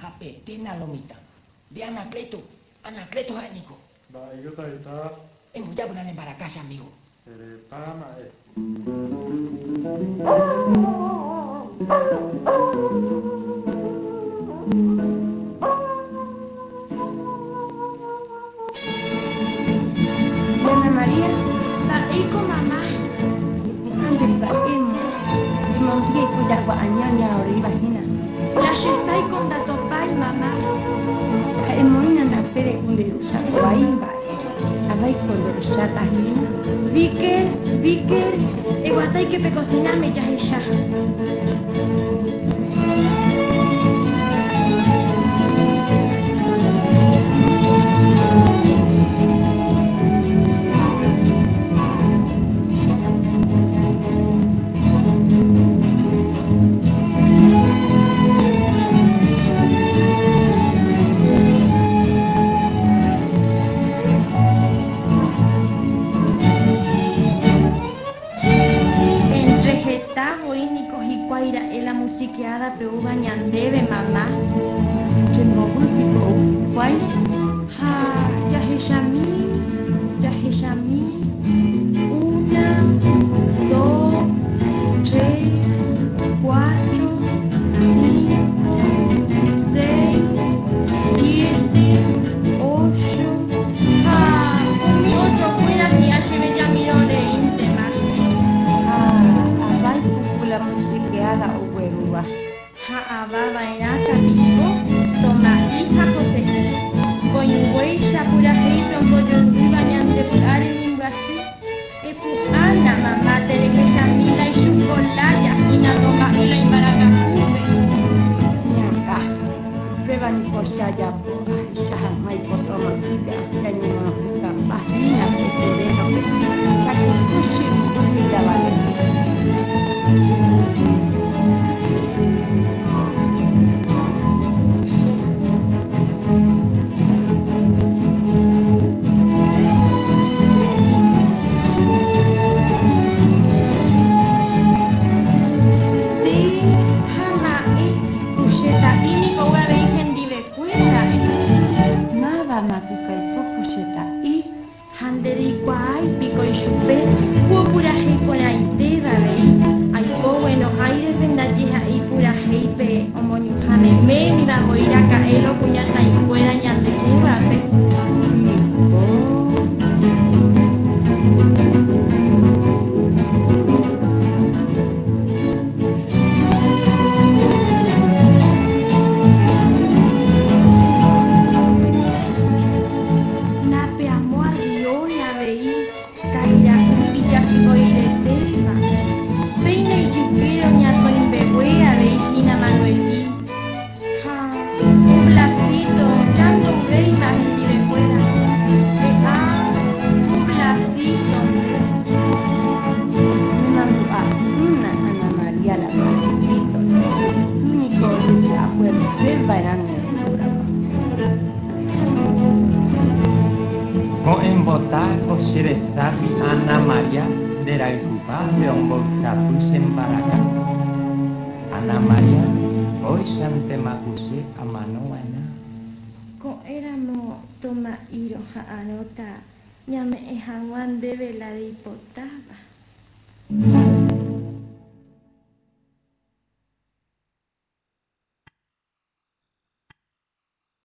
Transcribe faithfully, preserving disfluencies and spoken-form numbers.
hape tena lomita. De Anacleto, Anacleto Jánico. Va, ellos ahí está. En mucha buena para casa, amigo. Serepama, eh. Ana María, baik ko mama. Andai baik mo. Imong sige ko dawa anya nya ori bahina. La shestai con datopai mama. Kae mo ina na pere kunde sa wai ba. Abai con do sa tahin. Vike, vike, e guatai que pe cocinar me ya ella. Musiqueada peuba ñandeve mamá. Chemogulpico guay. Ha, yaheshami, yaheshami. Una, dos, tres, cuatro, cinco, seis, siete, ocho. Ha, mi ocho buenas y hace bella miro de íntema. Ha, abai pupula musiqueada o hueruba. Ha ababa en acativo, toma hija José. Coinhuey, sapura hei, trombo yondu, bañante pular en un guasí. Epu ana, mamá, te de que chamila y chucolaya, y na toma y la imbaraca cube. Nyaka, beba ni cosa ya, sahan mai potoma kita, dan ni mana kita bahina ke terena ke, sakit kusi bumi dalam. Ana María de la Ecupa de un bolsapus en Baraca. Ana María, hoy Sante Macuse a Manoana. Ko éramos toma iro ha anota, llame ejanwan de vela de hipotaba.